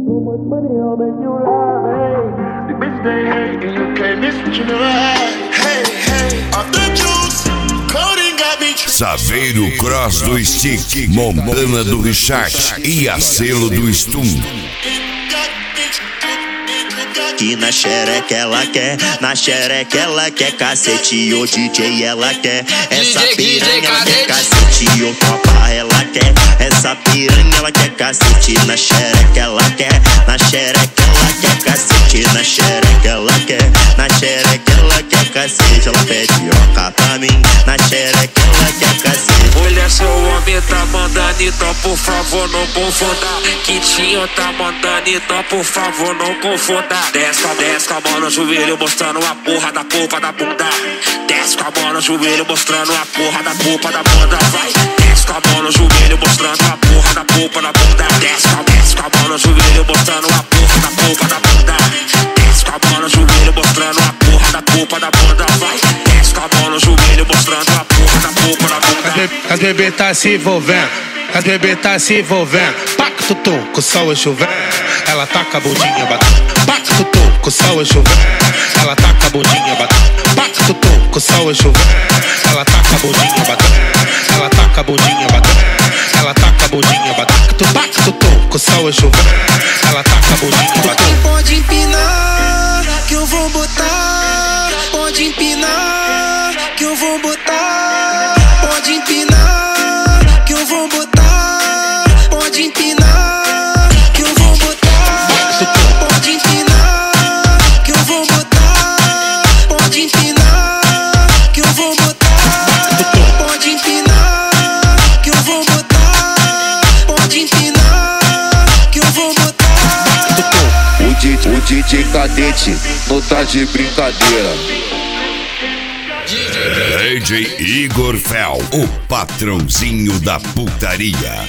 Too much money, I'll make you laugh, hey. The bitch they hate, and you can't miss what you never had. Hey, hey, off the juice, coding got me. Saveiro Cross do Stick, Montana do Richard e a Selo do Stum. Que na xereca ela quer, na xereca ela quer cacete, ô DJ ela quer, essa piranha ela quer cacete, ô tropa ela quer, essa piranha ela quer cacete, na xereca ela quer, na xereca ela quer cacete, na xereca ela quer, na xereca ela quer cacete, ela pede oca pra mim, na xereca ela quer cacete. Olha, seu homem tá mandando, então por favor não confunda. Quitinho tá mandando, então por favor não confunda. Desce com a mão no joelho mostrando a porra da polpa da bunda. Desce com a mão no joelho mostrando a porra da polpa da bunda. Vai, desce com a mão no joelho mostrando a porra da polpa da bunda. Desce com a mão no joelho mostrando a porra da polpa da bunda. Desce com a mão no joelho mostrando a porra da polpa da bunda. Vai, desce com a mão no joelho mostrando a porra da polpa da bunda. As bebê tá se envolvendo, as bebê tá se envolvendo. Pacto com o sol é chovendo, ela taca a bundinha batendo. Pacto com o sol é chovendo, ela taca a bundinha batendo. Pacto com o sol é chovendo, ela taca a bundinha batendo. Ela taca a bundinha batendo, ela taca a bundinha batendo. Pacto com o sol é chovendo, ela taca a bundinha batendo. Pode empinar que eu vou botar, pode empinar que eu vou botar, pode empinar que eu vou botar, pode empinar que eu vou botar, pode empinar que eu vou botar, pode empinar que eu vou botar, pode empinar que eu vou botar, pode empinar que eu vou botar. O DJ Cadete não tá de brincadeira. DJ Igor Fel, o patrãozinho da putaria.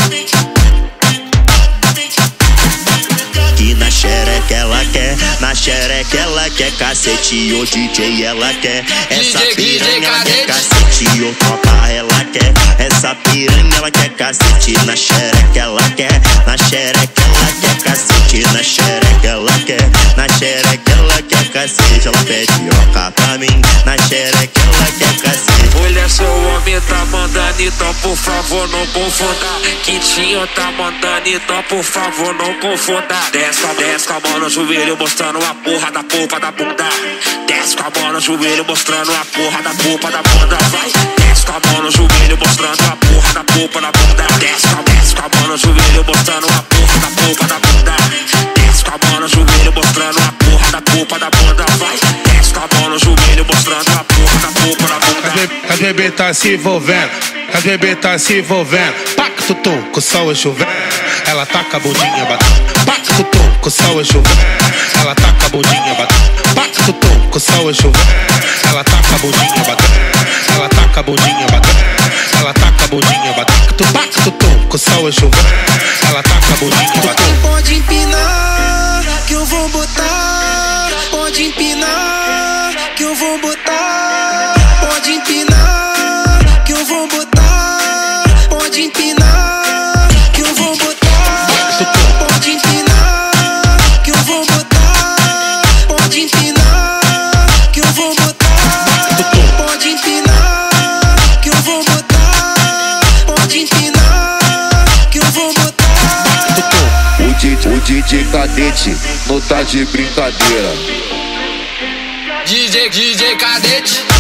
Que na xereca ela quer, na xereca ela quer cacete, ô DJ ela quer, essa piranha ela quer cacete, ô tropa ela quer, essa piranha ela quer cacete, na xereca ela quer, na xereca ela quer cacete, na xereca ela quer, na xereca ela quer cacete, ela pede oca pra mim, na xereca ela quer cacete. Olha, seu homem tá mandando, então por favor não confunda. Quitinho tá mandando, então por favor não confunda. Desce com a mão no joelho mostrando a porra da polpa da bunda. Desce com a mão no joelho mostrando a porra da polpa da bunda. Vai, desce com a mão no joelho mostrando a porra da polpa da bunda. Desce com a mão no joelho mostrando a porra da polpa da bunda. Desce com a mão no joelho mostrando a porra da polpa da bunda. Vai, desce com a mão no joelho mostrando a porra da polpa da bunda. As bebê tá se envolvendo, as bebê tá se envolvendo. Pacto com o sol é chovendo, ela taca a bundinha batendo. Pacto com o sol é chovendo, ela taca a bundinha batendo. Pacto com o sol é chovendo, ela taca a bundinha batendo. Ela taca a bundinha batendo, ela taca a bundinha batendo. Pacto com o sol é chovendo, ela taca a bundinha batendo. Pode empinar que eu vou botar, pode empinar que eu vou botar, pode empinar que eu vou botar, pode empinar que eu vou botar, pode empinar que eu vou botar, pode empinar que eu vou botar, pode empinar que eu vou botar, pode empinar que eu vou botar. O DJ Cadete não tá de brincadeira. DJ Cadete.